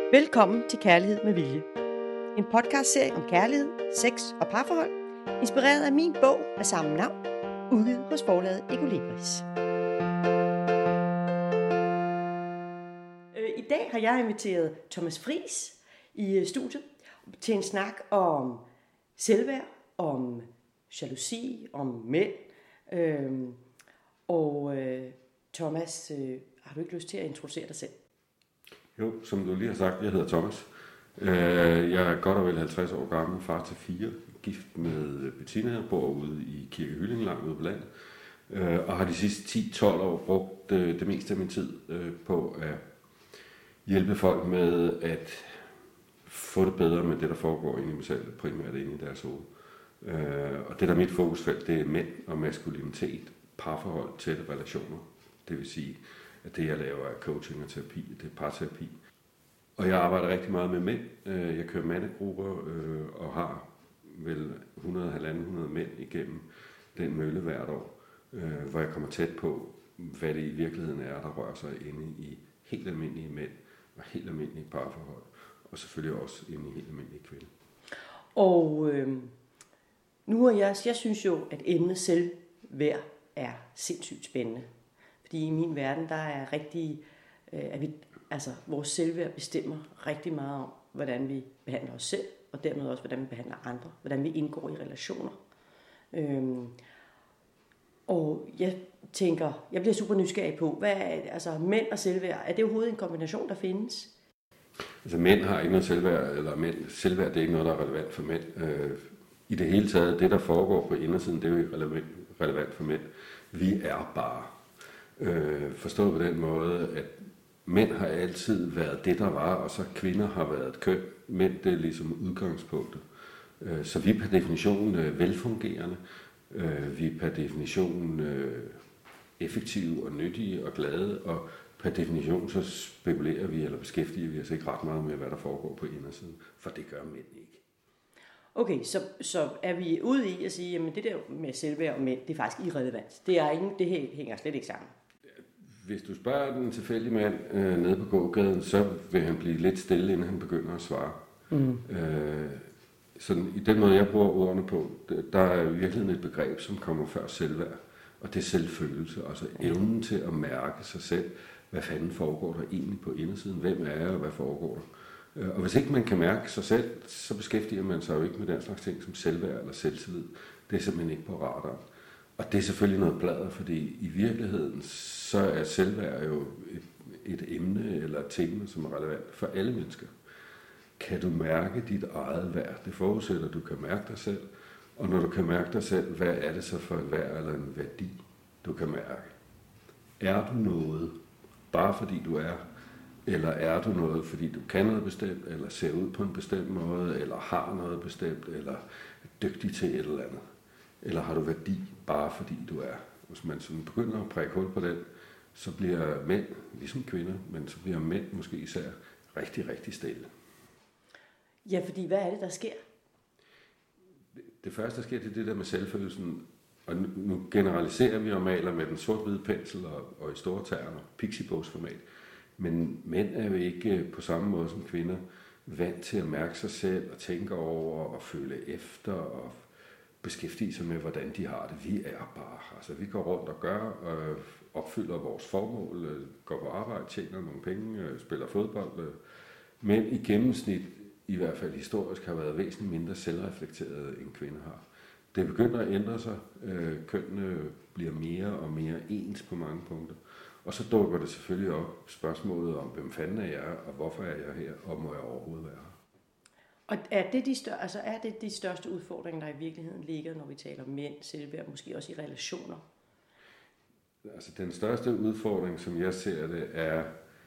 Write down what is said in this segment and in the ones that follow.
Velkommen til Kærlighed med Vilje. En podcastserie om kærlighed, sex og parforhold, inspireret af min bog af samme navn, udgivet hos forlaget Ecolibris. I dag har jeg inviteret Thomas Friis i studiet til en snak om selvværd, om jalousi, om mænd. Thomas, har du ikke lyst til at introducere dig selv? Jo, som du lige har sagt, jeg hedder Thomas. Jeg er godt og vel 50 år gammel, far til 4, gift med Bettina, jeg bor ude i Kirke Hylling, langt ude på landet, og har de sidste 10-12 år brugt det meste af min tid på at hjælpe folk med at få det bedre med det, der foregår inde i mig selv, primært inde i deres hoved. Og det, der er mit fokusfelt, det er mænd og maskulinitet, parforhold, tætte relationer. Det vil sige, at det, jeg laver, er coaching og terapi, det er parterapi. Og jeg arbejder rigtig meget med mænd. Jeg kører mandegrupper og har vel 100-150 mænd igennem den mølle hvert år, hvor jeg kommer tæt på, hvad det i virkeligheden er, der rører sig inde i helt almindelige mænd og helt almindelige parforhold, og selvfølgelig også inde i helt almindelige kvinder. Og nu er jeg synes jo, at emnet selvværd er sindssygt spændende. Fordi i min verden, der er rigtig, vores selvværd bestemmer rigtig meget om, hvordan vi behandler os selv, og dermed også, hvordan vi behandler andre, hvordan vi indgår i relationer. Og jeg tænker, jeg bliver super nysgerrig på, hvad er mænd og selvværd, er det overhovedet en kombination, der findes? Altså mænd har ikke noget selvværd, eller selvværd det er ikke noget, der er relevant for mænd. I det hele taget, det der foregår på indersiden, det er jo ikke relevant for mænd. Vi er bare. Forstået på den måde, at mænd har altid været det, der var, og så kvinder har været et køn. Mænd, det er ligesom udgangspunktet. Så vi er per definition velfungerende. Vi er per definition effektive og nyttige og glade, og per definition så spekulerer vi eller beskæftiger vi os ikke ret meget med, hvad der foregår på indersiden, for det gør mænd ikke. Okay, så er vi ude i at sige, at det der med selvværd og mænd, det er faktisk irrelevant. Det hænger slet ikke sammen. Hvis du spørger den tilfældige mand nede på gågaden, så vil han blive lidt stille, inden han begynder at svare. Sådan, i den måde, jeg bruger ordene på, der er i virkeligheden et begreb, som kommer før selvværd, og det er selvfølelse, altså evnen til at mærke sig selv, hvad fanden foregår der egentlig på indersiden, hvem er jeg, og hvad foregår der. Og hvis ikke man kan mærke sig selv, så beskæftiger man sig jo ikke med den slags ting som selvværd eller selvtillid. Det er simpelthen ikke på radaren. Og det er selvfølgelig noget bladret, fordi i virkeligheden, så er selvværd jo et emne eller et tema, som er relevant for alle mennesker. Kan du mærke dit eget værd? Det forudsætter, at du kan mærke dig selv. Og når du kan mærke dig selv, hvad er det så for et værd eller en værdi, du kan mærke? Er du noget, bare fordi du er? Eller er du noget, fordi du kan noget bestemt, eller ser ud på en bestemt måde, eller har noget bestemt, eller er dygtig til et eller andet? Eller har du værdi, bare fordi du er? Hvis man sådan begynder at prikke hul på den, så bliver mænd, ligesom kvinder, men så bliver mænd måske især rigtig, rigtig stille. Ja, fordi hvad er det, der sker? Det første, der sker, det er det der med selvfølelsen. Og nu generaliserer vi og maler med den sort-hvide pensel og i store terner, pixiebogsformat. Men mænd er jo ikke på samme måde som kvinder vant til at mærke sig selv og tænke over og føle efter og beskæftige sig med, hvordan de har det. Vi er bare. Altså, vi går rundt og gør og opfylder vores formål, går på arbejde, tjener nogle penge, spiller fodbold. Men i gennemsnit, i hvert fald historisk, har været væsentligt mindre selvreflekteret, end kvinder har. Det begynder at ændre sig. Kønnene bliver mere og mere ens på mange punkter. Og så dukker det selvfølgelig op spørgsmålet om, hvem fanden er jeg, og hvorfor er jeg her, og må jeg overhovedet være her? Og er det de største udfordringer, der i virkeligheden ligger, når vi taler om mænd, selvværd, måske også i relationer? Altså den største udfordring, som jeg ser det, er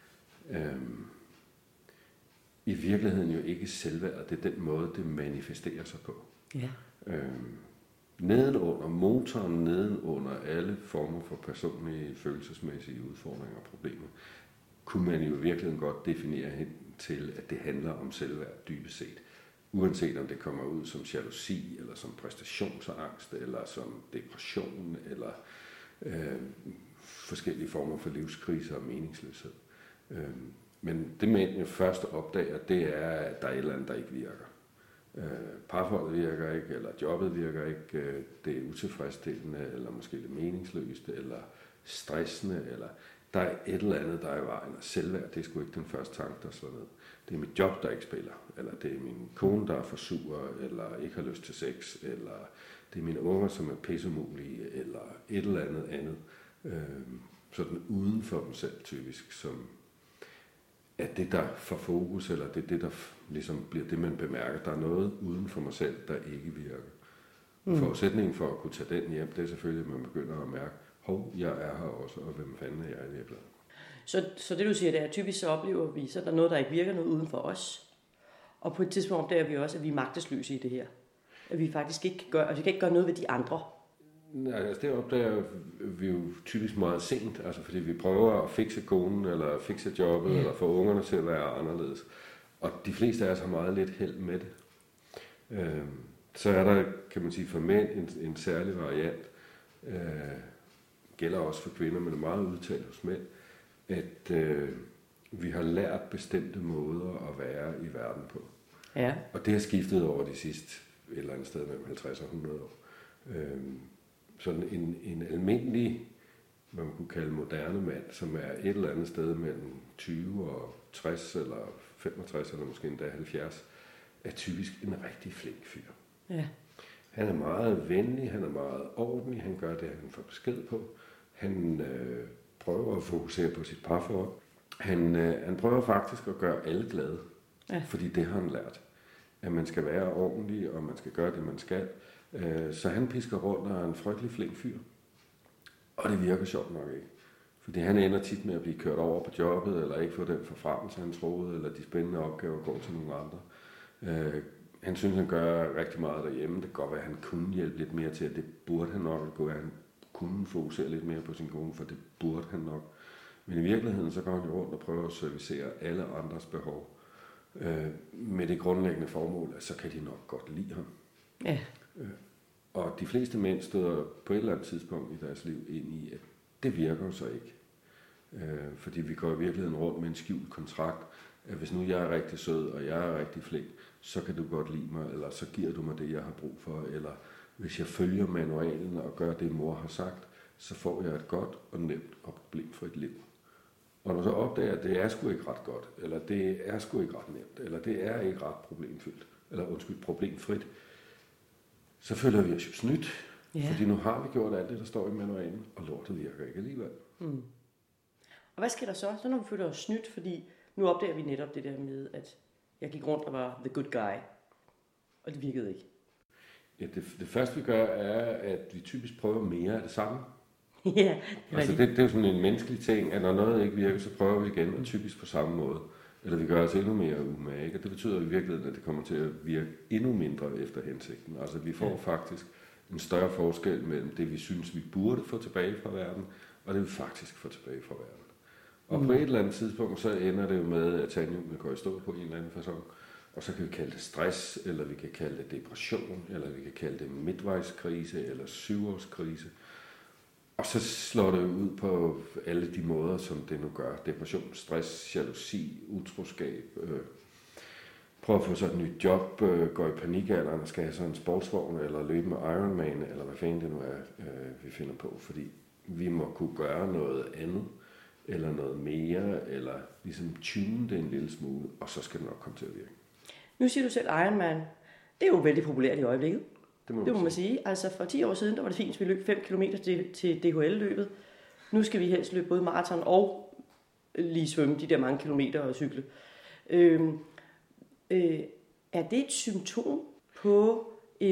i virkeligheden jo ikke selvværd. Det er den måde, det manifesterer sig på. Ja. Nedenunder motoren, nedenunder alle former for personlige, følelsesmæssige udfordringer og problemer, kunne man jo virkelig godt definere hen til, at det handler om selvværd dybest set. Uanset om det kommer ud som jalousi, eller som præstationsangst, eller som depression, eller forskellige former for livskriser og meningsløshed. Men det mænd jo først opdager, det er, at der er et eller andet, der ikke virker. Parforholdet virker ikke, eller jobbet virker ikke, det er utilfredsstillende, eller måske lidt meningsløst, eller stressende, eller der er et eller andet, der er i vejen. Og selvværd, det er sgu ikke den første tanke, der slår ned. Det er mit job, der ikke spiller, eller det er min kone, der er for sur, eller ikke har lyst til sex, eller det er mine unger, som er pissemulige, eller et eller andet. Sådan uden for dem selv, typisk, som er det, der får fokus, eller det er det, der ligesom bliver det, man bemærker. Der er noget uden for mig selv, der ikke virker. Forudsætningen for at kunne tage den hjem, det er selvfølgelig, at man begynder at mærke, hov, jeg er her også, og hvem fanden er jeg i virkeligheden? Så det du siger, det er, typisk så oplever vi, så der er noget, der ikke virker, noget uden for os. Og på et tidspunkt opdager vi også, at vi er magtesløse i det her. At vi faktisk ikke kan gøre, og vi kan ikke gøre noget ved de andre. Nej, altså det opdager vi jo typisk meget sent, altså fordi vi prøver at fikse konen, eller fikse jobbet, eller få ungerne til at være anderledes. Og de fleste af os har meget lidt held med det. Så er der, kan man sige, for mænd en særlig variant, gælder også for kvinder, men er meget udtalt hos mænd, at vi har lært bestemte måder at være i verden på. Ja. Og det har skiftet over de sidste et eller andet sted mellem 50 og 100 år. Sådan en almindelig, hvad man kunne kalde moderne mand, som er et eller andet sted mellem 20 og 60 eller 65 eller måske endda 70, er typisk en rigtig flink fyr. Ja. Han er meget venlig, han er meget ordentlig, han gør det, han får besked på. Han prøver at fokusere på sit parforhold. Han prøver faktisk at gøre alle glade, fordi det har han lært. At man skal være ordentlig, og man skal gøre det, man skal. Så han pisker rundt og er en frygtelig flink fyr. Og det virker sjovt nok ikke. Fordi han ender tit med at blive kørt over på jobbet, eller ikke få den forfremmelse, han troede, eller de spændende opgaver går til nogle andre. Han synes, han gør rigtig meget derhjemme. Det kan godt være, at han kunne hjælpe lidt mere til, at det burde han nok. Det kunne være, at han kunne fokusere lidt mere på sin kone, for det burde han nok. Men i virkeligheden, så går han rundt og prøver at servicere alle andres behov. Med det grundlæggende formål, at så kan de nok godt lide ham. Ja. Og de fleste mænd støder på et eller andet tidspunkt i deres liv ind i, at det virker jo så ikke. Fordi vi går i virkeligheden rundt med en skjult kontrakt, at hvis nu jeg er rigtig sød, og jeg er rigtig flink, så kan du godt lide mig, eller så giver du mig det, jeg har brug for, eller hvis jeg følger manualen og gør det, mor har sagt, så får jeg et godt og nemt og problemfrit liv. Og når du så opdager, at det er sgu ikke ret godt, eller det er sgu ikke ret nemt, eller det er ikke ret problemfrit, så føler vi os jo snydt. Yeah. Fordi nu har vi gjort alt det, der står i manualen, og lortet virker ikke alligevel. Og hvad sker der så? Så når vi føler os snydt, fordi nu opdager vi netop det der med, at jeg gik rundt og var the good guy, og det virkede ikke. Ja, det første vi gør, er, at vi typisk prøver mere af det samme. Ja, det er jo sådan en menneskelig ting, at når noget ikke virker, så prøver vi igen, og typisk på samme måde. Eller vi gør os endnu mere umage, og det betyder i virkeligheden, at det kommer til at virke endnu mindre efter hensigten. Altså vi får faktisk en større forskel mellem det, vi synes, vi burde få tilbage fra verden, og det, vi faktisk får tilbage fra verden. Og på et eller andet tidspunkt, så ender det jo med, at tandhjulene går i stå på en eller anden facon. Og så kan vi kalde det stress, eller vi kan kalde det depression, eller vi kan kalde det midtvejskrise, eller 7-årskrise. Og så slår det ud på alle de måder, som det nu gør. Depression, stress, jalousi, utroskab. Prøv at få sådan et nyt job, gå i panikalderen og skal have sådan en sportsvogn, eller løbe med Ironman, eller hvad fanden det nu er, vi finder på. Fordi vi må kunne gøre noget andet, eller noget mere, eller ligesom tune det en lille smule, og så skal det nok komme til at virke. Nu siger du selv Ironman. Det er jo vældig populært i øjeblikket. Det må man sige. Altså for 10 år siden, der var det fint, at vi løb 5 km til DHL-løbet. Nu skal vi helst løbe både maraton og lige svømme de der mange kilometer og cykle. Er det et symptom på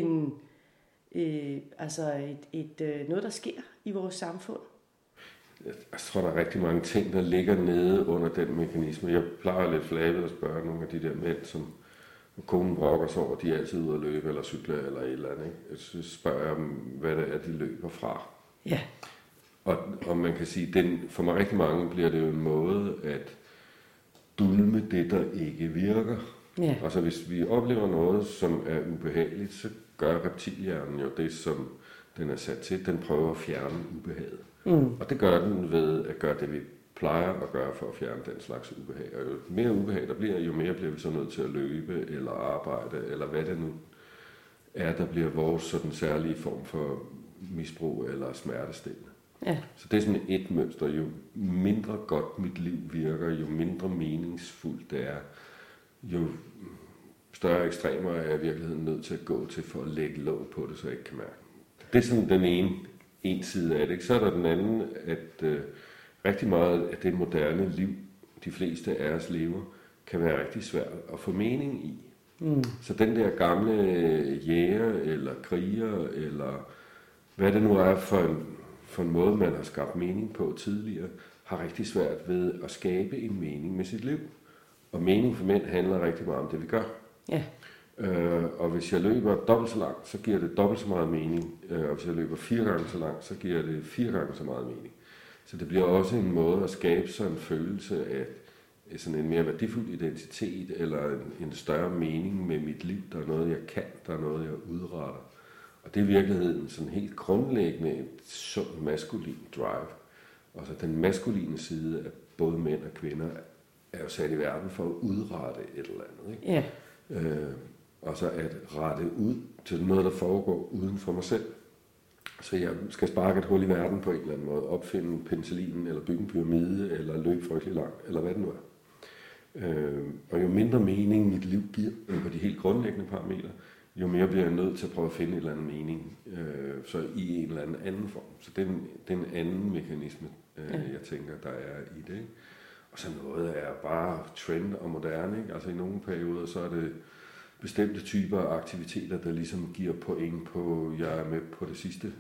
noget, der sker i vores samfund? Jeg tror, der er rigtig mange ting, der ligger nede under den mekanisme. Jeg plejer lidt flabet at spørge nogle af de der mænd, som konen brokker sig over, de er altid ude at løbe eller cykle eller et eller andet. Ikke? Så spørger jeg dem, hvad det er, de løber fra. Ja. Og man kan sige, for mig rigtig mange bliver det jo en måde at dulme det, der ikke virker. Ja. Altså hvis vi oplever noget, som er ubehageligt, så gør reptilhjernen jo det, som den er sat til. Den prøver at fjerne ubehaget. Og det gør den ved at gøre det, vi plejer at gøre for at fjerne den slags ubehag. Og jo mere ubehag der bliver, jo mere bliver vi så nødt til at løbe, eller arbejde, eller hvad det nu er, der bliver vores sådan særlige form for misbrug eller smertestillende. Ja. Så det er sådan et mønster. Jo mindre godt mit liv virker, jo mindre meningsfuldt det er, jo større ekstremer er jeg i virkeligheden nødt til at gå til for at lægge låg på det, så jeg ikke kan mærke. Det er sådan den ene side af det. Ikke? Så er der den anden, at rigtig meget af det moderne liv, de fleste af os lever, kan være rigtig svært at få mening i. Så den der gamle jæger eller kriger, eller hvad det nu er for en måde, man har skabt mening på tidligere, har rigtig svært ved at skabe en mening med sit liv. Og mening for mænd handler rigtig meget om det, vi gør. Ja. Og hvis jeg løber dobbelt så langt, så giver det dobbelt så meget mening. Og hvis jeg løber 4 gange så langt, så giver det 4 gange så meget mening. Så det bliver også en måde at skabe sig en følelse af sådan en mere værdifuld identitet, eller en større mening med mit liv. Der er noget, jeg kan, der er noget, jeg udretter. Og det er i virkeligheden sådan helt grundlæggende et sundt maskulin drive. Og så den maskuline side af både mænd og kvinder er jo sat i verden for at udrette et eller andet. Ikke? Ja. Og så at rette ud til noget, der foregår uden for mig selv. Så jeg skal sparke et hul i verden på en eller anden måde, opfinde penicillinen, eller bygge en pyramide, eller løbe frygtelig langt, eller hvad det nu er. Og jo mindre mening mit liv giver på de helt grundlæggende parametre, jo mere bliver jeg nødt til at prøve at finde en eller anden mening, så i en eller anden form. Så det er en anden mekanisme, jeg tænker, der er i det. Ikke? Og så noget er bare trend og moderne. Ikke? Altså i nogle perioder, så er det bestemte typer af aktiviteter, der ligesom giver point på, jeg er med på det sidste,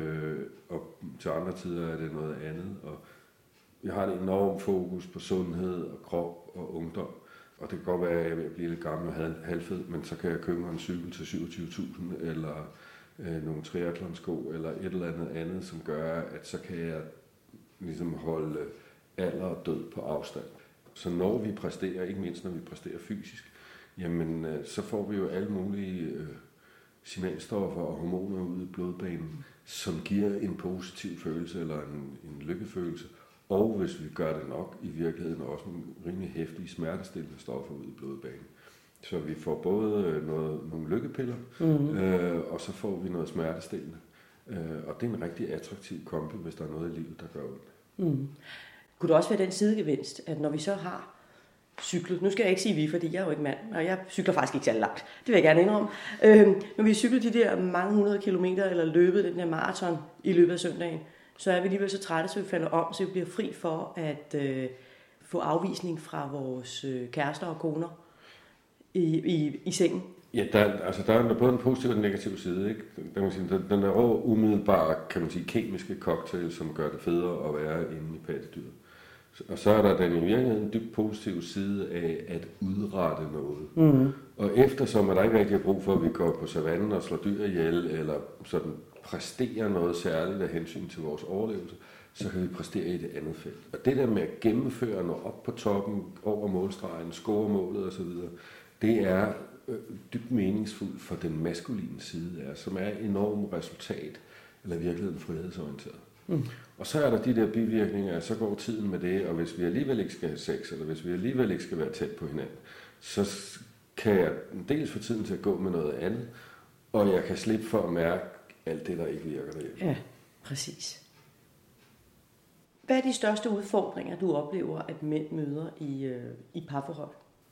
og til andre tider er det noget andet. Og jeg har et enormt fokus på sundhed og krop og ungdom. Og det kan godt være, at jeg er ved at blive lidt gammel og halvfed, men så kan jeg købe mig en cykel til 27.000, eller nogle triathlonsko, eller et eller andet, som gør, at så kan jeg ligesom holde alder og død på afstand. Så når vi præsterer, ikke mindst når vi præsterer fysisk, jamen så får vi jo alle mulige signalstoffer og hormoner ud i blodbanen, som giver en positiv følelse eller en lykkefølelse. Og hvis vi gør det nok, i virkeligheden også nogle rimelig heftige smertestillende stoffer ud i blodbanen. Så vi får både nogle lykkepiller, og så får vi noget smertestillende. Og det er en rigtig attraktiv kombi, hvis der er noget i livet, der gør ondt. Kunne det også være den sidegevinst, at når vi så har cyklet, nu skal jeg ikke sige vi, fordi jeg er jo ikke mand, og jeg cykler faktisk ikke særlig langt, det vil jeg gerne indrømme. Når vi cykler de der mange 100 kilometer, eller løbet den der maraton i løbet af søndagen, så er vi alligevel så trætte, så vi falder om, så vi bliver fri for at få afvisning fra vores kærester og koner i sengen. Ja, der er både en positiv og en negativ side. Ikke? Den er over umiddelbare, kan man sige, kemiske cocktail, som gør det federe at være inde i pattedyret. Og så er der den i virkeligheden en dybt positiv side af at udrette noget. Og eftersom at der ikke rigtig er brug for, at vi går på savannen og slår dyr ihjel, eller sådan præstere noget særligt af hensyn til vores overlevelse, så kan vi præstere i det andet felt. Og det der med at gennemføre noget op på toppen, over målstregen, score målet osv., det er dybt meningsfuldt for den maskuline side af, som er enormt resultat, eller virkeligheden frihedsorienteret. Og så er der de der bivirkninger, så går tiden med det, og hvis vi alligevel ikke skal have sex, eller hvis vi alligevel ikke skal være tæt på hinanden, så kan jeg dels få tiden til at gå med noget andet, og jeg kan slippe for at mærke alt det, der ikke virker derhjemme. Ja, præcis. Hvad er de største udfordringer, du oplever, at mænd møder i parforhold?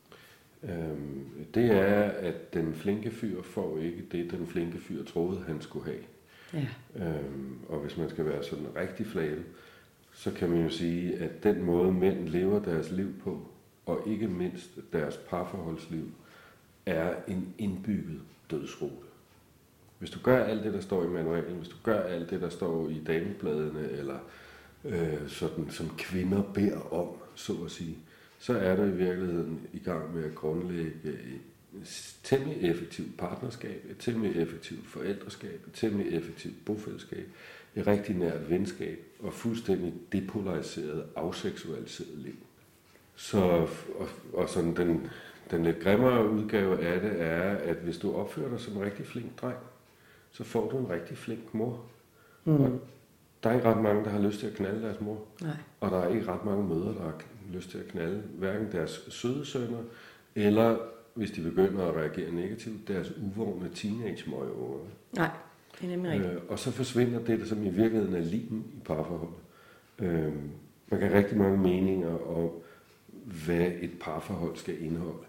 Det er, at den flinke fyr får ikke det, den flinke fyr troede, han skulle have. Ja. Og hvis man skal være sådan rigtig flabet, så kan man jo sige, at den måde mænd lever deres liv på, og ikke mindst deres parforholdsliv, er en indbygget dødsrute. Hvis du gør alt det, der står i manualen, hvis du gør alt det, der står i damebladene, eller sådan som kvinder beder om, så at sige, så er du i virkeligheden i gang med at grundlægge et temmelig effektivt partnerskab, et temmelig effektivt forældreskab, et temmelig effektivt bofællesskab, et rigtig nært venskab og fuldstændig depolariseret, afseksualiseret liv. Så og sådan den lidt grimmere udgave af det er, at hvis du opfører dig som en rigtig flink dreng, så får du en rigtig flink mor. Og Der er ikke ret mange, der har lyst til at knalde deres mor. Nej. Og der er ikke ret mange mødre, der har lyst til at knalde hverken deres søde sønner, eller hvis de begynder at reagere negativt, deres uvågne teenage-møgeunger. Nej, det er nemlig rigtigt. Og så forsvinder det, der som i virkeligheden er limen i parforholdet. Man kan have rigtig mange meninger om, hvad et parforhold skal indeholde.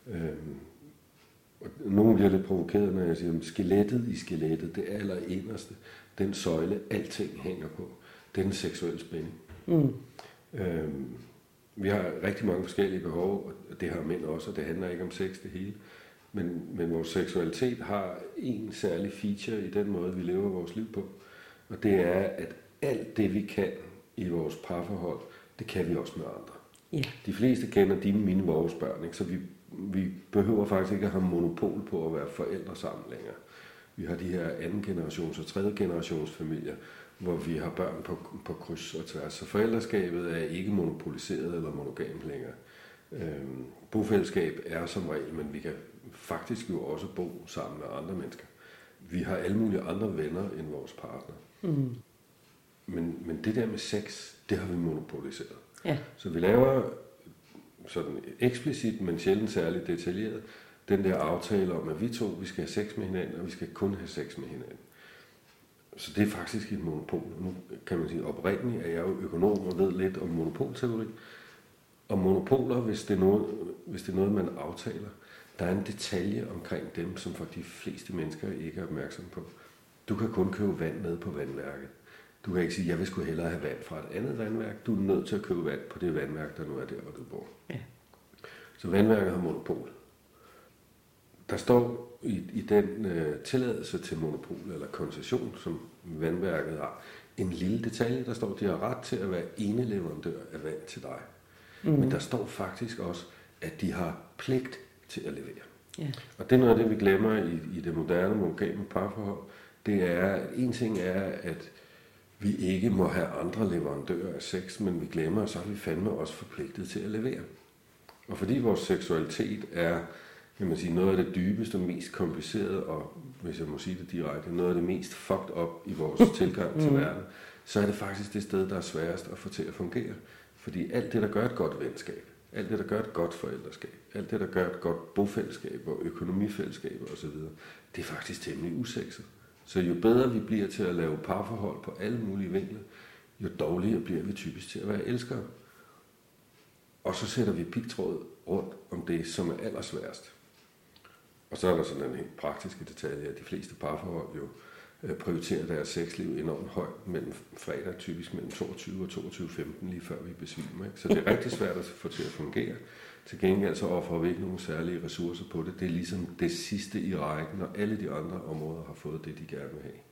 Nogle bliver lidt provokeret, når jeg siger, at skelettet i skelettet, det allerinderste, den søjle, alting hænger på, det er den seksuelle spænding. Vi har rigtig mange forskellige behov, og det har mænd også, og det handler ikke om sex det hele. Men vores seksualitet har en særlig feature i den måde, vi lever vores liv på. Og det er, at alt det, vi kan i vores parforhold, det kan vi også med andre. Ja. De fleste kender dine, mine, vores børn, ikke? Så vi behøver faktisk ikke at have monopol på at være forældre sammen længere. Vi har de her anden generations og tredje generations familier, hvor vi har børn på kryds og tværs. Så forældreskabet er ikke monopoliseret eller monogamt længere. Bofællesskab er som regel, men vi kan faktisk jo også bo sammen med andre mennesker. Vi har alle mulige andre venner end vores partner. Men det der med sex, det har vi monopoliseret. Ja. Så vi laver sådan eksplicit, men sjældent særligt detaljeret, den der aftale om, at vi skal have sex med hinanden, og vi skal kun have sex med hinanden. Så det er faktisk et monopol. Nu kan man sige, oprindeligt er jeg jo økonom og ved lidt om monopolteori. Og monopoler, hvis det er noget, man aftaler, der er en detalje omkring dem, som for de fleste mennesker ikke er opmærksom på. Du kan kun købe vand med på vandværket. Du kan ikke sige, jeg vil sgu hellere have vand fra et andet vandværk. Du er nødt til at købe vand på det vandværk, der nu er der, hvor du bor. Ja. Så vandværket har monopol. Der står i den tilladelse til monopol eller koncession, som vandværket har, en lille detalje, der står, at de har ret til at være ene leverandør af vand til dig. Men der står faktisk også, at de har pligt til at levere. Ja. Og det er noget af det, vi glemmer i det moderne monogame parforhold. Det er, at en ting er, at vi ikke må have andre leverandører af sex, men vi glemmer, og så er vi fandme også forpligtet til at levere. Og fordi vores seksualitet er, kan man sige, noget af det dybeste og mest komplicerede, og hvis jeg må sige det direkte, noget af det mest fucked up i vores tilgang til verden, så er det faktisk det sted, der er sværest at få til at fungere. Fordi alt det, der gør et godt venskab, alt det, der gør et godt forældreskab, alt det, der gør et godt bofællesskab og økonomifællesskab osv., det er faktisk temmelig usekset. Så jo bedre vi bliver til at lave parforhold på alle mulige vinkler, jo dårligere bliver vi typisk til at være elskere. Og så sætter vi pigtråd rundt om det, som er allersværest. Og så er der sådan en helt praktiske detalje, at de fleste parforhold jo prioriterer deres sexliv enormt højt mellem fredag, typisk mellem 22 og 22.15, lige før vi besvimer. Ikke? Så det er rigtig svært at få til at fungere. Til gengæld så offrer vi ikke nogen særlige ressourcer på det. Det er ligesom det sidste i rækken, når alle de andre områder har fået det, de gerne vil have.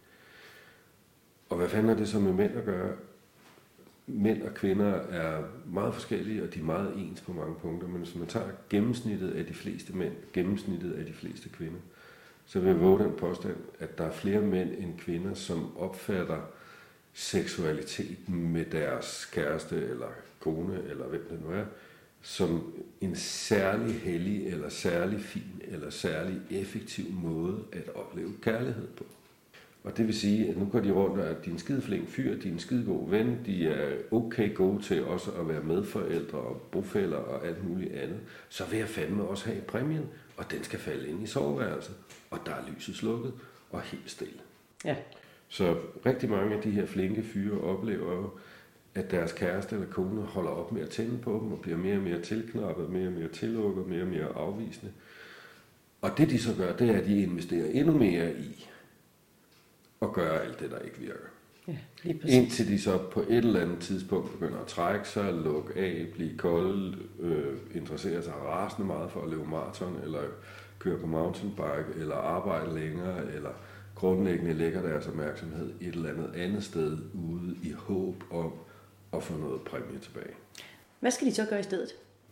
Og hvad fanden er det så med mænd at gøre? Mænd og kvinder er meget forskellige, og de er meget ens på mange punkter. Men hvis man tager gennemsnittet af de fleste mænd, gennemsnittet af de fleste kvinder, så vil jeg våge den påstand, at der er flere mænd end kvinder, som opfatter seksualiteten med deres kæreste eller kone, eller hvem det nu er, som en særlig hellig, eller særlig fin, eller særlig effektiv måde at opleve kærlighed på. Og det vil sige, at nu går de rundt og er en skide flink fyr, de er en skide god ven, de er okay gode til også at være medforældre og bofæller og alt muligt andet. Så vil jeg fandme også have præmien, og den skal falde ind i soveværelset, og der er lyset slukket og helt stille. Ja. Så rigtig mange af de her flinke fyre oplever jo, at deres kæreste eller kone holder op med at tænde på dem og bliver mere og mere tilknappet, mere og mere tillukket, mere og mere afvisende. Og det de så gør, det er, at de investerer endnu mere i at gøre alt det, der ikke virker. Ja, lige præcis. Indtil de så på et eller andet tidspunkt begynder at trække sig, lukke af, blive kolde, interessere sig rasende meget for at løbe maraton, eller køre på mountainbike, eller arbejde længere, eller grundlæggende lægger deres opmærksomhed et eller andet sted ude i håb om at få noget præmie tilbage. Hvad skal de så gøre i stedet?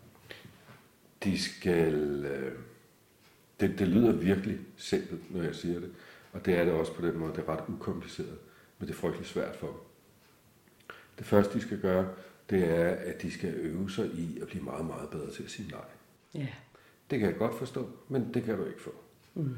De skal... Det lyder virkelig simpelt, når jeg siger det. Og det er det også på den måde. Det er ret ukompliceret, men det er frygtelig svært for dem. Det første, de skal gøre, det er, at de skal øve sig i at blive meget, meget bedre til at sige nej. Ja. Det kan jeg godt forstå, men det kan du ikke få.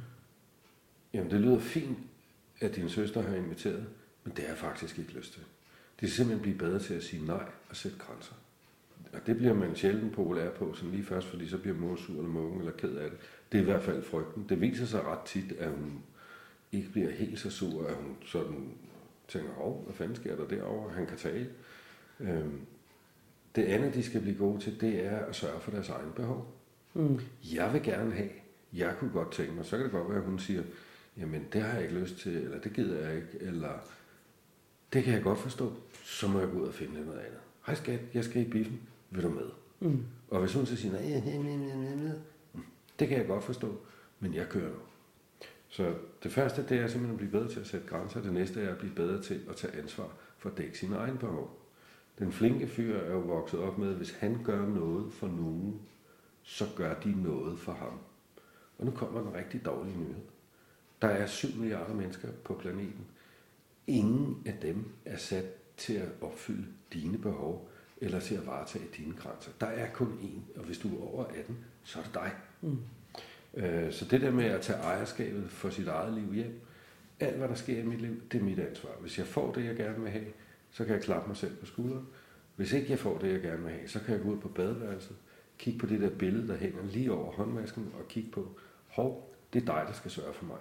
Jamen, det lyder fint, at din søster har inviteret, men det har jeg faktisk ikke lyst til. De skal simpelthen blive bedre til at sige nej og sætte grænser. Og det bliver man sjældent populær på, sådan lige først, fordi så bliver mor sur eller mungen eller ked af det. Det er i hvert fald frygten. Det viser sig ret tit, at hun ikke bliver helt så sur, at hun sådan tænker, hvad fanden sker der derovre, han kan tale. Det andet, de skal blive gode til, det er at sørge for deres egen behov. Jeg vil gerne have, jeg kunne godt tænke mig, så kan det godt være, at hun siger, jamen det har jeg ikke lyst til, eller det gider jeg ikke, eller det kan jeg godt forstå, så må jeg gå ud og finde noget andet. Hej skat, jeg skal i biffen, vil du med? Og hvis hun så siger, nej, det kan jeg godt forstå, men jeg kører nu. Så det første, det er simpelthen at blive bedre til at sætte grænser. Det næste er at blive bedre til at tage ansvar for at dække sine egne behov. Den flinke fyr er jo vokset op med, at hvis han gør noget for nogen, så gør de noget for ham. Og nu kommer en rigtig dårlig nyhed. Der er 7 milliarder mennesker på planeten. Ingen af dem er sat til at opfylde dine behov, eller til at varetage dine grænser. Der er kun én, og hvis du er over 18, så er det dig. Så det der med at tage ejerskabet for sit eget liv hjem, alt hvad der sker i mit liv, det er mit ansvar. Hvis jeg får det, jeg gerne vil have, så kan jeg klappe mig selv på skulderen. Hvis ikke jeg får det, jeg gerne vil have, så kan jeg gå ud på badeværelset, kigge på det der billede, der hænger lige over håndvasken, og kigge på, det er dig, der skal sørge for mig.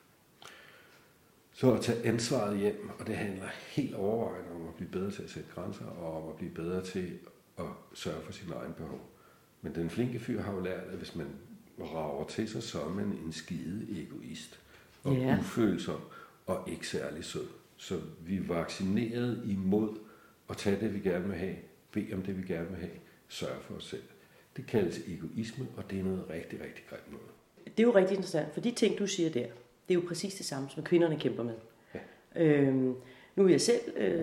Så at tage ansvaret hjem, og det handler helt overvejende om at blive bedre til at sætte grænser, og om at blive bedre til at sørge for sine egne behov. Men den flinke fyr har jo lært, at hvis man rager til sig, så er man en skide egoist, og ufølsom, og ikke særlig sød. Så vi er vaccineret imod at tage det, vi gerne vil have, bede om det, vi gerne vil have, sørge for os selv. Det kaldes egoisme, og det er noget rigtig, rigtig grimt noget. Det er jo rigtig interessant, for de ting, du siger der, det er jo præcis det samme, som kvinderne kæmper med. Ja. Nu er jeg selv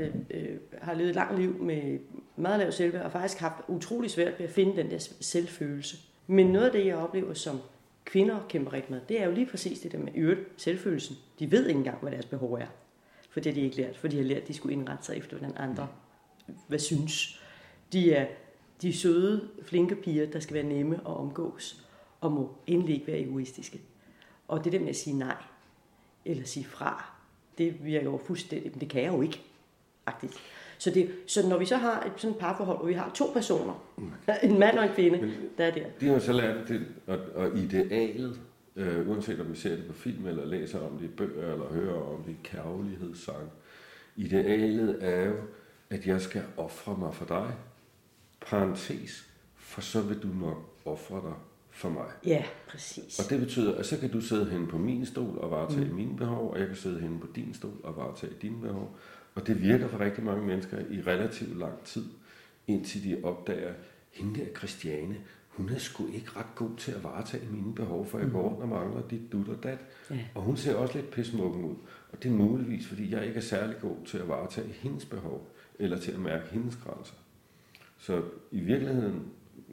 har levet et langt liv med meget lav selvværd, og faktisk haft utrolig svært ved at finde den der selvfølelse. Men noget af det, jeg oplever, som kvinder kæmper rigtig med, det er jo lige præcis det der med selvfølelsen. De ved ikke engang, hvad deres behov er, for det har de ikke lært, for de har lært, at de skulle indrette sig efter, hvordan andre hvad synes. De er de søde, flinke piger, der skal være nemme at omgås, og må endelig ikke være egoistiske. Og det der med at sige nej, eller sige fra, det virker jo fuldstændig, men det kan jeg jo ikke, faktisk. Så når vi så har et sådan parforhold, hvor vi har 2 personer, en mand og en kvinde, der er der. De har så lært det, og idealet, uanset om vi ser det på film, eller læser om det i bøger, eller hører om det i kærlighedssang, idealet er jo, at jeg skal ofre mig for dig, parentes, for så vil du nok ofre dig for mig. Ja, præcis. Og det betyder, at så kan du sidde henne på min stol og varetage mine behov, og jeg kan sidde henne på din stol og varetage dine behov. Og det virker for rigtig mange mennesker i relativt lang tid, indtil de opdager, hende der Christiane, hun er sgu ikke ret god til at varetage mine behov, for jeg går rundt og mangler dit dut og dat. Ja. Og hun ser også lidt pismukken ud. Og det er muligvis, fordi jeg ikke er særlig god til at varetage hendes behov, eller til at mærke hendes grænser. Så i virkeligheden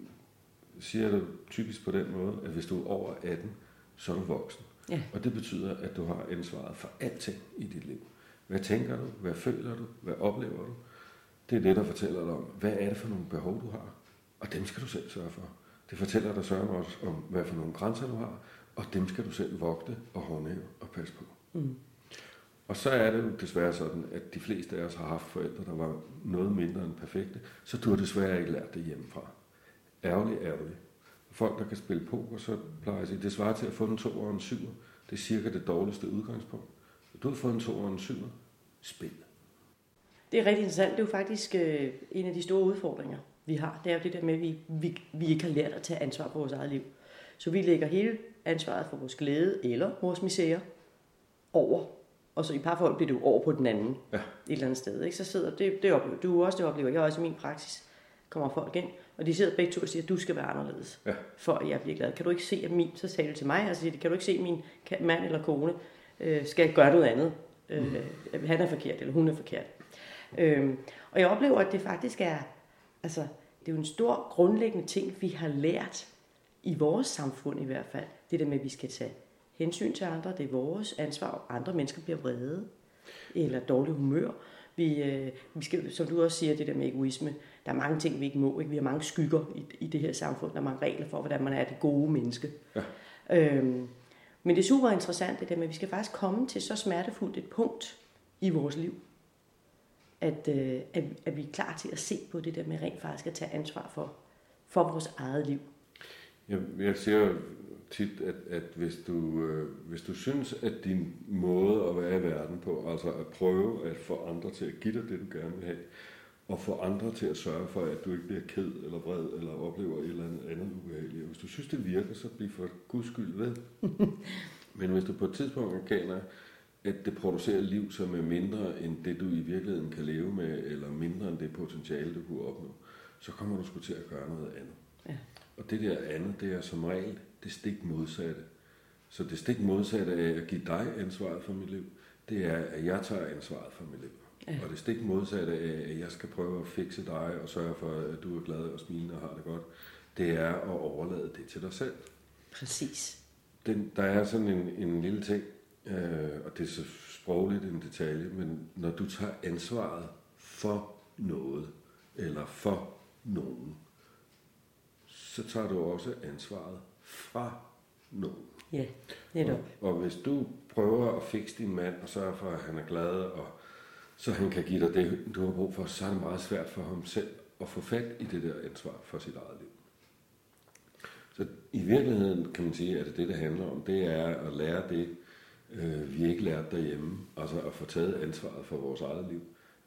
siger du typisk på den måde, at hvis du er over 18, så er du voksen. Ja. Og det betyder, at du har ansvaret for alting i dit liv. Hvad tænker du? Hvad føler du? Hvad oplever du? Det er det, der fortæller dig om, hvad er det for nogle behov, du har? Og dem skal du selv sørge for. Det fortæller dig sørge også om, hvad for nogle grænser du har, og dem skal du selv vogte og håndhæve og passe på. Og så er det jo desværre sådan, at de fleste af os har haft forældre, der var noget mindre end perfekte, så du har desværre ikke lært det hjemmefra. Ærgerligt. Folk, der kan spille poker, så plejer jeg at sige, det svarer til at få en 2 og en 7. Det er cirka det dårligste udgangspunkt. Du har fået en 2 og en 7. Spil. Det er rigtig interessant. Det er jo faktisk en af de store udfordringer, vi har. Det er jo det der med, at vi ikke har lært at tage ansvar for vores eget liv. Så vi lægger hele ansvaret for vores glæde eller vores misære over. Og så i parforhold bliver det jo over på den anden et eller andet sted. Ikke? Så sidder det oplever du også, det oplever jeg også i min praksis. Kommer folk ind, og de sidder begge to og siger, at du skal være anderledes, for at jeg bliver glad. Kan du ikke se, at så sagde det til mig, og så siger kan du ikke se, at min mand eller kone skal gøre noget andet. Han er forkert, eller hun er forkert. Og jeg oplever, at det faktisk er, altså, det er jo en stor grundlæggende ting, vi har lært i vores samfund i hvert fald. Det der med, at vi skal tage hensyn til andre, det er vores ansvar, og andre mennesker bliver vrede, eller dårlig humør. Vi skal, som du også siger, det der med egoisme, der er mange ting, vi ikke må. Ikke? Vi har mange skygger i det her samfund. Der er mange regler for, hvordan man er det gode menneske. Ja. Men det er super interessant, det der med, at vi skal faktisk komme til så smertefuldt et punkt i vores liv, at vi er klar til at se på det der med rent faktisk at tage ansvar for vores eget liv. Jeg siger tit, at hvis du synes, at din måde at være i verden på, altså at prøve at få andre til at give dig det, du gerne vil have, og få andre til at sørge for, at du ikke bliver ked eller vred eller oplever et eller andet ubehageligt. Hvis du synes, det virker, så bliv for guds skyld ved. Men hvis du på et tidspunkt erkender, at det producerer liv, som er mindre end det, du i virkeligheden kan leve med, eller mindre end det potentiale, du kunne opnå, så kommer du sgu til at gøre noget andet. Ja. Og det der andet, det er som regel det stik modsatte. Så det stik modsatte af at give dig ansvaret for mit liv, det er, at jeg tager ansvaret for mit liv. Ja. Og det stik modsatte af, at jeg skal prøve at fikse dig og sørge for, at du er glad og smilende og har det godt, det er at overlade det til dig selv. Præcis. Der er sådan en lille ting, og det er så sprogligt en detalje, men når du tager ansvaret for noget, eller for nogen, så tager du også ansvaret fra nogen. Ja, netop. Og hvis du prøver at fikse din mand og sørge for, at han er glad, og så han kan give dig det, du har brug for, så er det meget svært for ham selv at få fat i det der ansvar for sit eget liv. Så i virkeligheden kan man sige, at det handler om, det er at lære det, vi ikke lærte derhjemme, altså at få taget ansvaret for vores eget liv.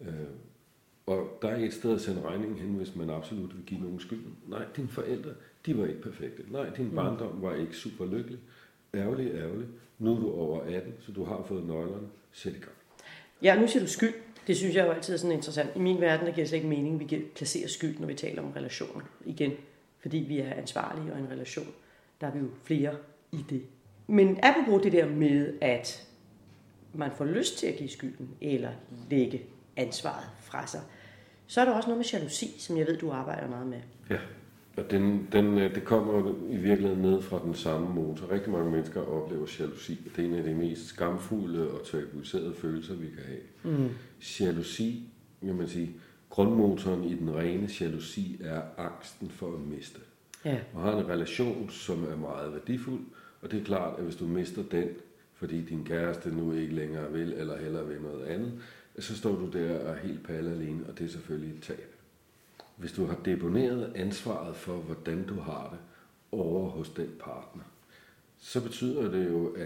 Og der er et sted at sende regningen hen, hvis man absolut vil give nogen skylden. Nej, dine forældre, de var ikke perfekte. Nej, din barndom var ikke super lykkelig. Ærgerlig. Nu er du over 18, så du har fået nøglerne. Sæt i gang. Ja, nu siger du skyld. Det synes jeg jo altid er sådan interessant. I min verden, der giver det slet ikke mening, at vi placerer skyld, når vi taler om relationer. Igen, fordi vi er ansvarlige og en relation, der er vi jo flere i det. Men apropos det der med, at man får lyst til at give skylden, eller lægge ansvaret fra sig, så er der også noget med jalousi, som jeg ved, du arbejder meget med. Ja, og det kommer i virkeligheden ned fra den samme motor. Rigtig mange mennesker oplever jalousi, og det er en af de mest skamfulde og tabuiserede følelser, vi kan have. Jalousi, vil man sige, grundmotoren i den rene jalousi er angsten for at miste. Ja. Og har en relation, som er meget værdifuld, og det er klart, at hvis du mister den, fordi din kæreste nu ikke længere vil, eller hellere vil noget andet, så står du der og er helt palle alene, og det er selvfølgelig et tab. Hvis du har deponeret ansvaret for, hvordan du har det, over hos den partner, så betyder det jo, at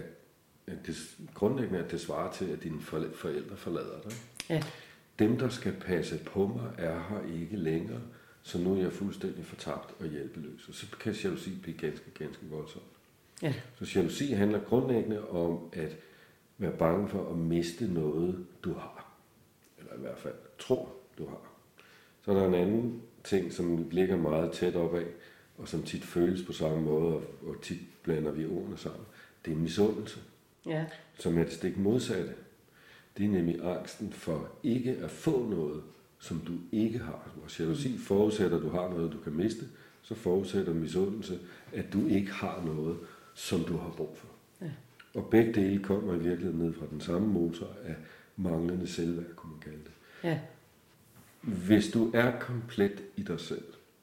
det grundlæggende at det svarer til, at dine forældre forlader dig. Ja. Dem, der skal passe på mig, er her ikke længere, så nu er jeg fuldstændig fortabt og hjælpeløs. Og så kan jalousi blive ganske voldsomt. Ja. Så jalousi handler grundlæggende om at være bange for at miste noget, du har. Eller i hvert fald tror, du har. Så er der en anden ting, som ligger meget tæt opad, og som tit føles på samme måde, og tit blander vi ordene sammen. Det er misundelse, ja. Som er det stik modsatte. Det er nemlig angsten for ikke at få noget, som du ikke har. Og jalousi forudsætter, at du har noget, du kan miste, så forudsætter misundelse, at du ikke har noget, som du har brug for. Ja. Og begge dele kommer i virkeligheden ned fra den samme motor af manglende selvværd, kunne man kalde det. Ja. Hvis du er komplet i dig selv,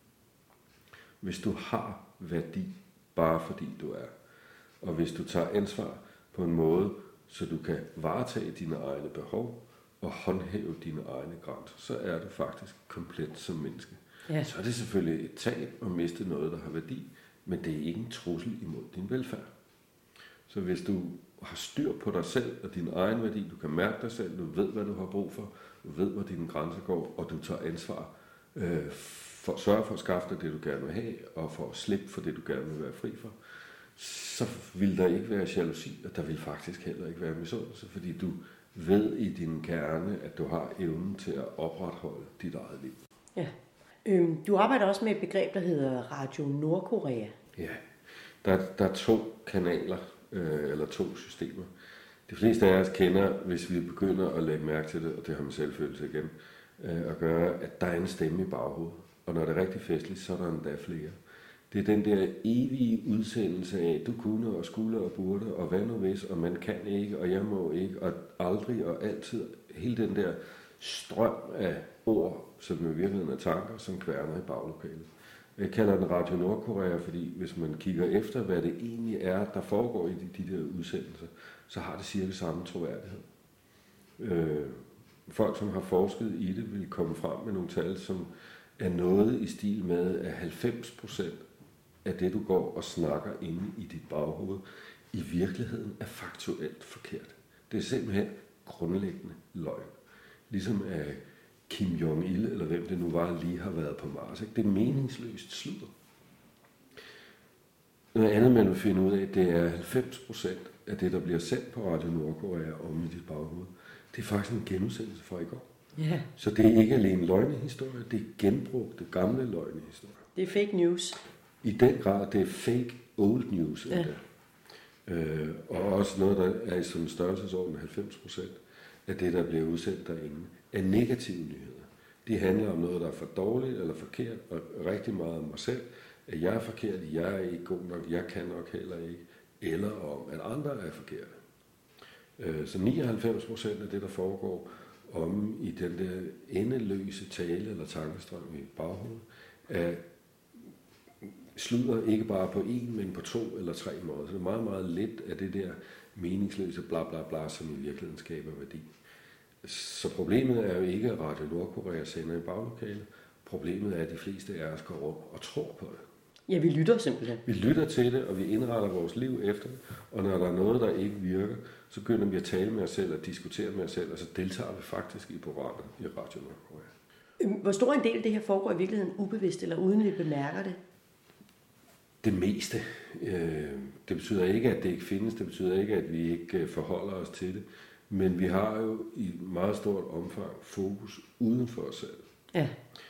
hvis du har værdi, bare fordi du er, og hvis du tager ansvar på en måde, så du kan varetage dine egne behov og håndhæve dine egne grænser, så er du faktisk komplet som menneske. Ja. Så er det selvfølgelig et tab at miste noget, der har værdi, men det er ikke en trussel imod din velfærd. Så hvis du har styr på dig selv og din egen værdi, du kan mærke dig selv, du ved, hvad du har brug for, du ved, hvor dine grænser går, og du tager ansvar for at sørge for at skaffe dig det, du gerne vil have, og for at slippe for det, du gerne vil være fri for, så vil der ikke være jalousi, og der vil faktisk heller ikke være misundelse, fordi du ved i din kerne, at du har evnen til at opretholde dit eget liv. Ja. Du arbejder også med et begreb, der hedder Radio Nordkorea. Ja, der er 2 kanaler, eller 2 systemer. De fleste af os kender, hvis vi begynder at lægge mærke til det, og det har man selv følt sig igennem, at gøre, at der er en stemme i baghovedet. Og når det er rigtig festligt, så er der endda flere. Det er den der evige udsendelse af, du kunne og skulle og burde, og hvad nu hvis, og man kan ikke, og jeg må ikke, og aldrig og altid. Hele den der strøm af ord, som i virkeligheden er tanker, som kværner i baglokalet. Jeg kalder den Radio Nordkorea, fordi hvis man kigger efter, hvad det egentlig er, der foregår i de der udsendelser, så har det cirka samme troværdighed. folk, som har forsket i det, vil komme frem med nogle tal, som er noget i stil med, at 90% af det, du går og snakker inde i dit baghoved, i virkeligheden er faktuelt forkert. Det er simpelthen grundlæggende løgn. Ligesom at Kim Jong-il, eller hvem det nu var, lige har været på Mars. Ikke? Det er meningsløst sludder. Noget andet, man vil finde ud af, det er 90% af det, der bliver sendt på Radio Nordkorea om i dit baghoved. Det er faktisk en genudsendelse fra i går. Yeah. Så det er ikke alene løgnehistorie, det er genbrugte gamle løgnehistorie. Det er fake news. I den grad, det er fake old news. Ja. Og også noget, der er i sådan en størrelsesorden 90% af det, der bliver udsendt derinde, er negative nyheder. De handler om noget, der er for dårligt eller forkert, og rigtig meget om mig selv, at jeg er forkert, jeg er ikke god nok, jeg kan nok heller ikke, eller om, at andre er forkerte. Så 99% af det, der foregår om i den der endeløse tale eller tankestrøm i baghovedet, er sludder ikke bare på en, men på 2 eller 3 måder. Så det er meget, meget lidt af det der meningsløse bla bla bla, som i virkeligheden skaber værdi. Så problemet er jo ikke, at Radio Nordkorea sender i baglokalet. Problemet er, at de fleste af os går rundt og tror på det. Ja, vi lytter simpelthen. Vi lytter til det, og vi indretter vores liv efter det. Og når der er noget, der ikke virker, så begynder vi at tale med os selv og diskutere med os selv, og så deltager vi faktisk i programmet i Radio Nordkorea. Hvor stor en del af det her foregår i virkeligheden ubevidst, eller uden vi bemærker det? Det meste. Det betyder ikke, at det ikke findes. Det betyder ikke, at vi ikke forholder os til det. Men vi har jo i meget stort omfang fokus uden for os selv. Ja.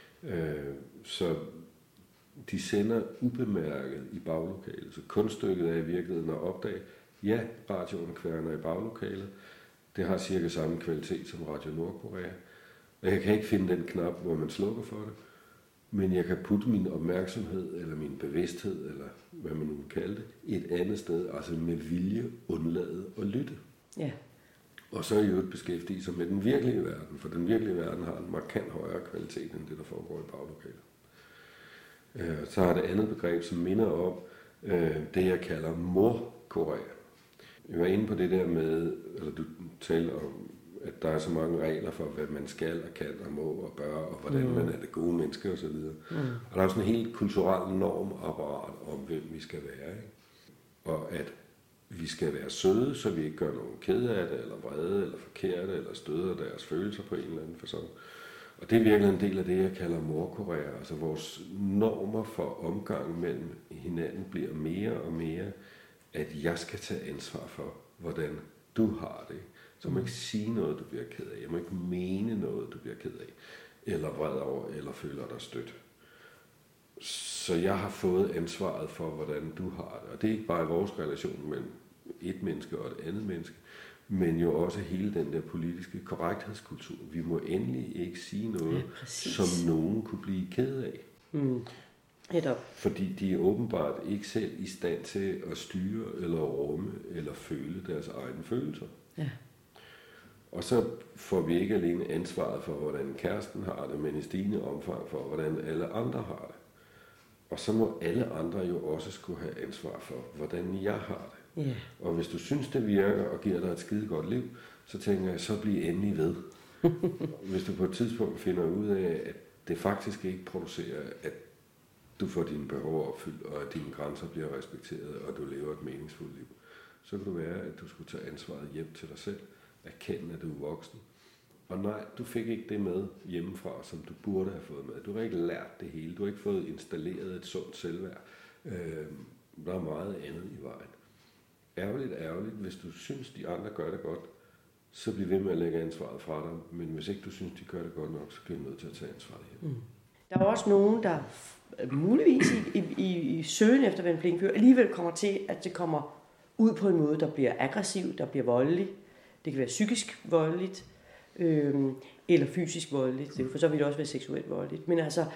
Så de sender ubemærket i baglokalet. Så kunststykket er i virkeligheden at opdage, ja, radioen kværner i baglokalet. Det har cirka samme kvalitet som Radio Nordkorea. Og jeg kan ikke finde den knap, hvor man slukker for det. Men jeg kan putte min opmærksomhed, eller min bevidsthed, eller hvad man nu kan kalde det, et andet sted, altså med vilje, undlade og lytte. Ja. Og så er jo et beskæftige sig med den virkelige verden, for den virkelige verden har en markant højere kvalitet, end det, der foregår i baglokalet. Så har det andet begreb, som minder om det, jeg kalder mor-Korea. Jeg var inde på det der med, eller du taler om, at der er så mange regler for, hvad man skal og kan og må og bør, og hvordan man er det gode menneske osv. Og der er sådan en helt kulturel normapparat om, hvem vi skal være. Ikke? Og at vi skal være søde, så vi ikke gør nogen kede af det, eller vrede, eller forkerte, eller støder deres følelser på en eller anden facon. Og det er virkelig en del af det, jeg kalder mor-Korea. Altså vores normer for omgang mellem hinanden bliver mere og mere, at jeg skal tage ansvar for, hvordan du har det. Så må ikke sige noget, du bliver ked af. Jeg må ikke mene noget, du bliver ked af. Eller vred over, eller føler dig stødt. Så jeg har fået ansvaret for, hvordan du har det. Og det er ikke bare vores relation mellem et menneske og et andet menneske, men jo også hele den der politiske korrekthedskultur. Vi må endelig ikke sige noget, som nogen kunne blive ked af. Fordi de er åbenbart ikke selv i stand til at styre, eller rumme, eller føle deres egne følelser. Ja. Og så får vi ikke alene ansvaret for, hvordan kæresten har det, men i stigende omfang for, hvordan alle andre har det. Og så må alle andre jo også skulle have ansvar for, hvordan jeg har det. Yeah. Og hvis du synes, det virker og giver dig et skide godt liv, så tænker jeg, så bliv endelig ved. Hvis du på et tidspunkt finder ud af, at det faktisk ikke producerer, at du får dine behov opfyldt, og at dine grænser bliver respekteret, og du lever et meningsfuldt liv, så kan du være, at du skulle tage ansvaret hjem til dig selv, erkende, at du er voksen. Og nej, du fik ikke det med hjemmefra, som du burde have fået med. Du har ikke lært det hele. Du har ikke fået installeret et sundt selvværd. Der er meget andet i vejen. Ærgerligt. Hvis du synes, de andre gør det godt, så bliv ved med at lægge ansvaret fra dig. Men hvis ikke du synes, de gør det godt nok, så bliver du nødt til at tage ansvaret hjem. Der er også nogen, der muligvis i søgen efter en flink fyr alligevel kommer til, at det kommer ud på en måde, der bliver aggressiv, der bliver voldelig. Det kan være psykisk voldeligt, eller fysisk voldeligt. Det kan for så vidt også være seksuelt voldeligt. Men altså,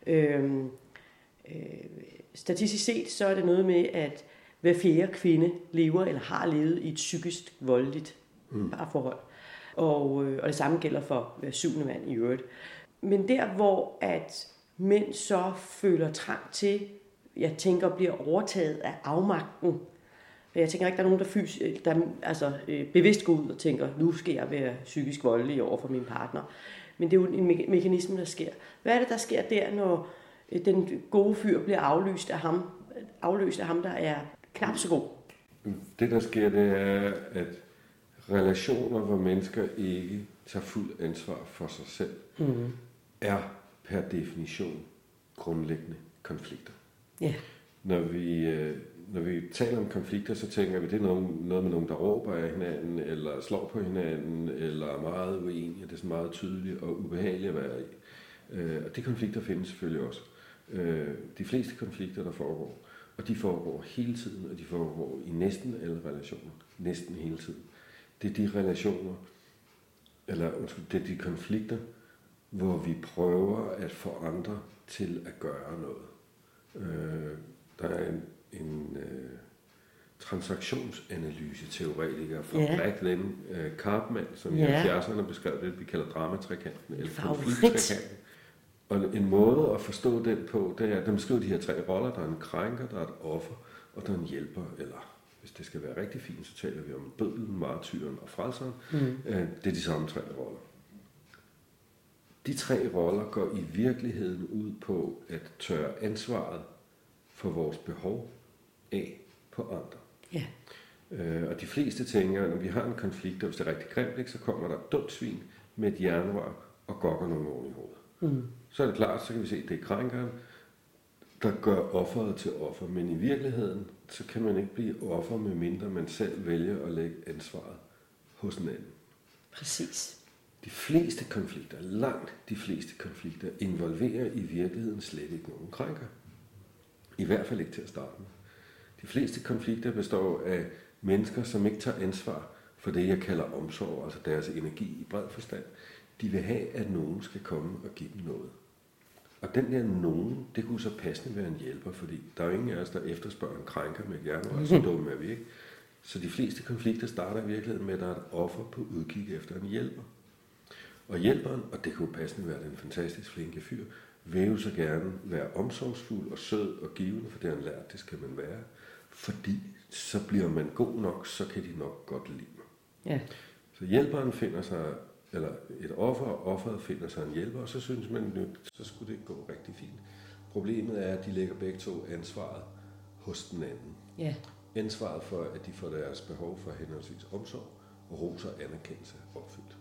statistisk set, så er det noget med, at hver fjerde kvinde lever eller har levet i et psykisk voldeligt parforhold. Og det samme gælder for hver 7. mand i øvrigt. Men der, hvor at mænd så føler trang til, jeg tænker, bliver overtaget af afmagten, Jeg tænker ikke, der er nogen, der bevidst går ud og tænker, nu skal jeg være psykisk voldelig over for min partner. Men det er jo en mekanisme, der sker. Hvad er det, der sker der, når den gode fyr bliver afløst af ham, der er knap så god? Det, der sker, det er, at relationer, hvor mennesker ikke tager fuld ansvar for sig selv, er per definition grundlæggende konflikter. Ja. Når vi taler om konflikter, så tænker vi, det er noget med nogen, der råber af hinanden, eller slår på hinanden, eller er meget uenige. Det er sådan meget tydeligt og ubehageligt at være i. Og de konflikter findes selvfølgelig også. De fleste konflikter, der foregår, og de foregår hele tiden, og de foregår i næsten alle relationer. Næsten hele tiden. Det er de relationer, det er de konflikter, hvor vi prøver at få andre til at gøre noget. Der er en transaktionsanalyse-teoretiker fra back then, Karpman, som i 70'erne beskrev det, vi kalder dramatrikanten, eller konflikttrikanten. Og en måde at forstå den på, det er, at de beskriver de her tre roller. Der er en krænker, der er et offer, og der er en hjælper, eller hvis det skal være rigtig fint, så taler vi om bødlen, martyren og frelseren. Det er de samme tre roller. De tre roller går i virkeligheden ud på at tørre ansvaret for vores behov af på andre. Ja. Og de fleste tænker, når vi har en konflikt, og hvis det er rigtig grimt, så kommer der et dumt svin med et jernrør og gokker nogle år i hovedet. Så er det klart, så kan vi se, at det er krænkeren, der gør offeret til offer. Men i virkeligheden, så kan man ikke blive offer, medmindre man selv vælger at lægge ansvaret hos en anden. Præcis. De fleste konflikter, langt de fleste konflikter, involverer i virkeligheden slet ikke nogen krænker. I hvert fald ikke til at starte med. De fleste konflikter består af mennesker, som ikke tager ansvar for det, jeg kalder omsorg, altså deres energi i bred forstand. De vil have, at nogen skal komme og give dem noget. Og den der nogen, det kunne så passende være en hjælper, fordi der er jo ingen af os, der efterspørger en krænker med jernrør, så dumme er vi ikke. Så de fleste konflikter starter i virkeligheden med, at der er et offer på udkig efter en hjælper. Og hjælperen, og det kunne passende være den fantastisk flinke fyr, vil jo så gerne være omsorgsfuld og sød og givende, for det har han lært, det skal man være. Fordi så bliver man god nok, så kan de nok godt lide mig. Ja. Så hjælperen finder sig, eller et offer, og offeret finder sig en hjælper, og så synes man, så skulle det gå rigtig fint. Problemet er, at de lægger begge to ansvaret hos den anden. Ja. Ansvaret for, at de får deres behov for henholdsvis omsorg og ros og anerkendelse opfyldt.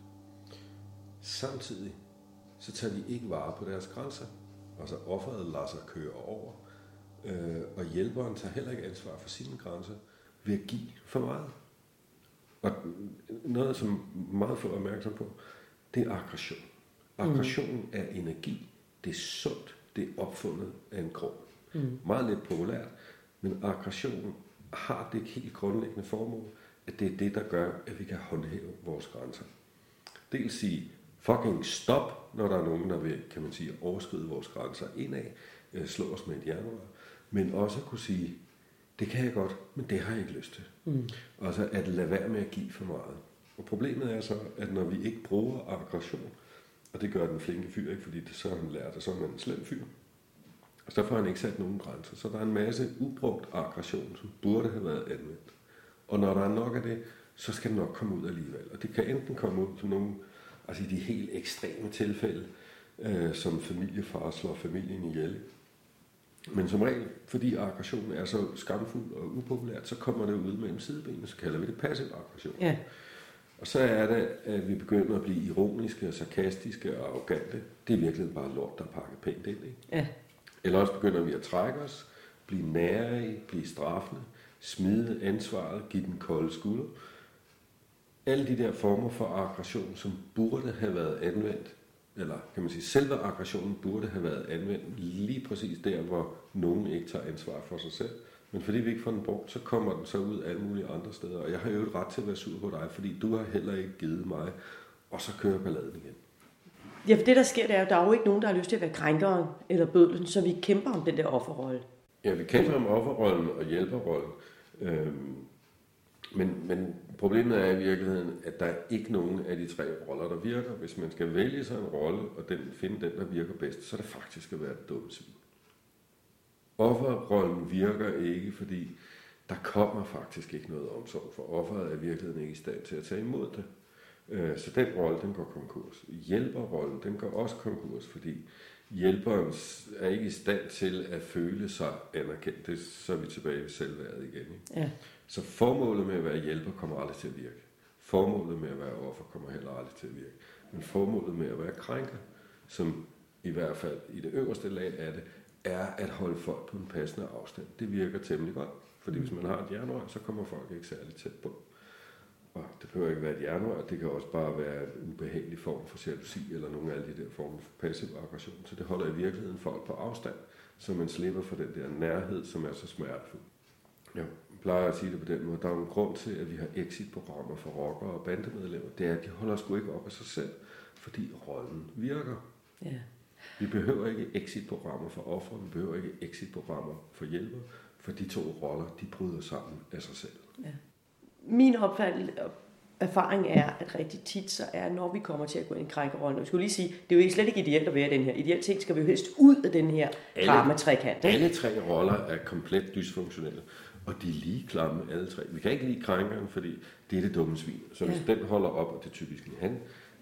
Samtidig så tager de ikke vare på deres grænser. Altså offeret lader sig køre over, og hjælperen tager heller ikke ansvar for sine grænser ved at give for meget. Og noget, som meget få er opmærksom på, det er aggression. Aggression er energi. Det er sundt. Det er opfundet af en grund. Meget lidt populært, men aggression har det helt grundlæggende formål, at det er det, der gør, at vi kan håndhæve vores grænser. Det vil sige, fucking stop, når der er nogen, der vil, kan man sige, overskride vores grænser indad, slå os med et jernrør, men også kunne sige, det kan jeg godt, men det har jeg ikke lyst til. Altså at lade være med at give for meget. Og problemet er så, at når vi ikke bruger aggression, og det gør den flinke fyr ikke, fordi det så har han lært, at så er man en slem fyr, og så får han ikke sat nogen grænser. Så der er en masse ubrugt aggression, som burde have været anvendt. Og når der er nok af det, så skal det nok komme ud alligevel. Og det kan enten komme ud som nogle, altså i de helt ekstreme tilfælde, som familiefar slår familien ihjel. Men som regel, fordi aggression er så skamfuld og upopulært, så kommer det ud mellem sidebenene, så kalder vi det passiv aggression. Ja. Og så er det, at vi begynder at blive ironiske og sarkastiske og arrogante. Det er virkelig bare lort, der er pakket pænt ind, ikke? Ja. Eller også begynder vi at trække os, blive nære, blive straffende, smide ansvaret, give den kolde skulder. Alle de der former for aggression, som burde have været anvendt, eller kan man sige, selve aggressionen burde have været anvendt lige præcis der, hvor nogen ikke tager ansvar for sig selv. Men fordi vi ikke får den brugt, så kommer den så ud alle mulige andre steder. Og jeg har jo et ret til at være sur på dig, fordi du har heller ikke givet mig, og så kører balladen igen. Ja, for det der sker, det er jo, der er jo ikke nogen, der har lyst til at være krænkeren eller bødlen, så vi kæmper om den der offerrolle. Ja, vi kæmper om offerrollen og hjælperrollen. Men problemet er i virkeligheden, at der er ikke nogen af de tre roller, der virker. Hvis man skal vælge sig en rolle, og finde den, der virker bedst, så er det faktisk at være et dumt svin. Offerrollen virker ikke, fordi der kommer faktisk ikke noget omsorg, for offeret er i virkeligheden ikke i stand til at tage imod det. Så den rolle, den går konkurs. Hjælperrollen, den går også konkurs, fordi hjælperen er ikke i stand til at føle sig anerkendt. Det, så er vi tilbage ved selvværdet igen. Ikke? Ja. Så formålet med at være hjælper kommer aldrig til at virke. Formålet med at være offer kommer heller aldrig til at virke. Men formålet med at være krænker, som i hvert fald i det øverste lag af det, er at holde folk på en passende afstand. Det virker temmelig godt, fordi hvis man har et jernrør, så kommer folk ikke særlig tæt på. Og det behøver ikke være et jernrør, det kan også bare være en ubehagelig form for jalousi, eller nogle af alle de der former for passiv aggression. Så det holder i virkeligheden folk på afstand, så man slipper for den der nærhed, som er så smertefuld. Jeg plejer at sige det på den måde. Der er jo en grund til, at vi har exit-programmer for rockere og bandemedlemmer. Det er, at de holder sgu ikke op af sig selv, fordi rollen virker. Ja. Vi behøver ikke exit-programmer for ofre, vi behøver ikke exit-programmer for hjælper, for de to roller, de bryder sammen af sig selv. Ja. Min erfaring er, at rigtig tit så er, når vi kommer til at gå ind i krænkerrollen, og jeg skulle lige sige, det er jo slet ikke ideelt at være den her. Ideelt set skal vi jo helst ud af den her karma-trekant. Alle tre roller er komplet dysfunktionelle, og de er lige klamme alle tre. Vi kan ikke lide krænkeren, fordi det er det dumme svin. Så hvis den holder op, og det er typisk han,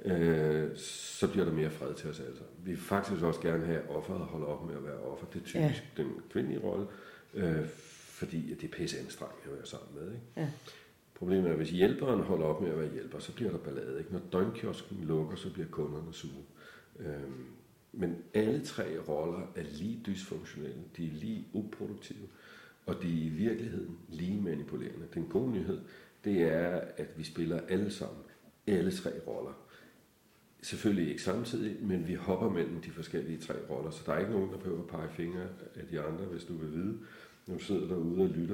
så bliver der mere fred til os alle sammen. Vi vil faktisk også gerne have, at offeret holder op med at være offer. Det er typisk den kvindelige rolle, fordi det er pisse anstrengende at være sammen med. Ikke? Ja. Problemet er, at hvis hjælperen holder op med at være hjælper, så bliver der ballade. Ikke? Når døgnkiosken lukker, så bliver kunderne sure. Men alle tre roller er lige dysfunktionelle, de er lige uproduktive, og de er i virkeligheden lige manipulerende. Den gode nyhed, det er, at vi spiller alle sammen, alle tre roller. Selvfølgelig ikke samtidig, men vi hopper mellem de forskellige tre roller, så der er ikke nogen, der behøver at pege fingre af de andre, hvis du vil vide, når du sidder derude og lytter.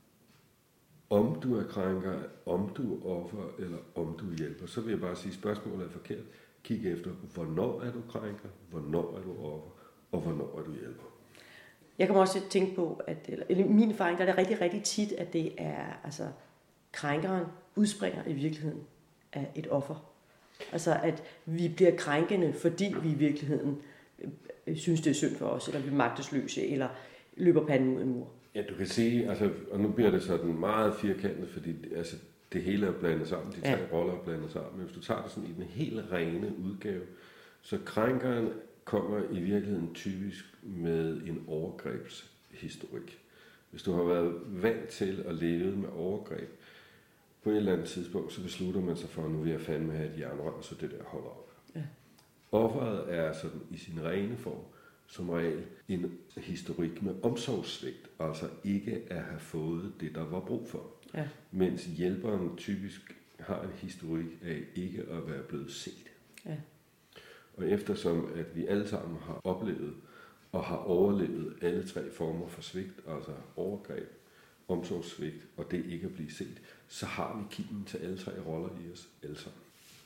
Om du er krænker, om du er offer, eller om du hjælper, så vil jeg bare sige, at spørgsmålet er forkert. Kig efter, hvornår er du krænker, hvornår er du offer, og hvornår er du hjælper. Jeg kommer også til at tænke på, at i min erfaring, der er det rigtig, rigtig tit, at det er, altså, krænkeren udspringer i virkeligheden af et offer. Altså, at vi bliver krænkende, fordi vi i virkeligheden synes, det er synd for os, eller vi er magtesløse, eller løber panden ud af en mur. Ja, du kan sige, altså, og nu bliver det sådan meget firkantet, fordi altså, det hele er blandet sammen, de tre roller er blandet sammen. Men hvis du tager det sådan i den helt rene udgave, så krænkeren kommer i virkeligheden typisk med en overgrebshistorik. Hvis du har været vant til at leve med overgreb, på et eller andet tidspunkt, så beslutter man sig for, at nu vil jeg fandme have et jernrør, så det der holder op. Ja. Offeret er sådan i sin rene form, som regel en historik med omsorgssvigt, altså ikke at have fået det, der var brug for. Ja. Mens hjælperen typisk har en historik af ikke at være blevet set. Ja. Og eftersom at vi alle sammen har oplevet og har overlevet alle tre former for svigt, altså overgreb, omsorgssvigt og det ikke at blive set, så har vi kimen til alle tre roller i os alle sammen.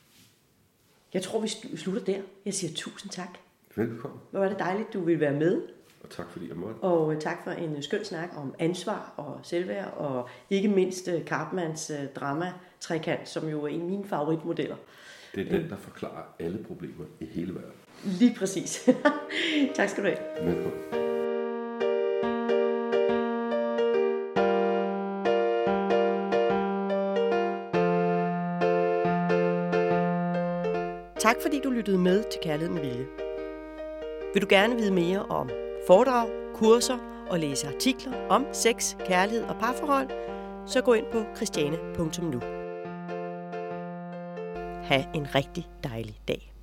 Jeg tror, vi slutter der. Jeg siger tusind tak. Velkommen. Hvor var det dejligt, du ville være med. Og tak fordi jeg måtte. Og tak for en skøn snak om ansvar og selvværd, og ikke mindst Karpmans drama-trekant, som jo er en af mine favoritmodeller. Det er den, der forklarer alle problemer i hele verden. Lige præcis. Tak skal du have. Velkommen. Tak fordi du lyttede med til Kærlighed med Vilje. Vil du gerne vide mere om foredrag, kurser og læse artikler om sex, kærlighed og parforhold, så gå ind på christiane.nu. Ha' en rigtig dejlig dag.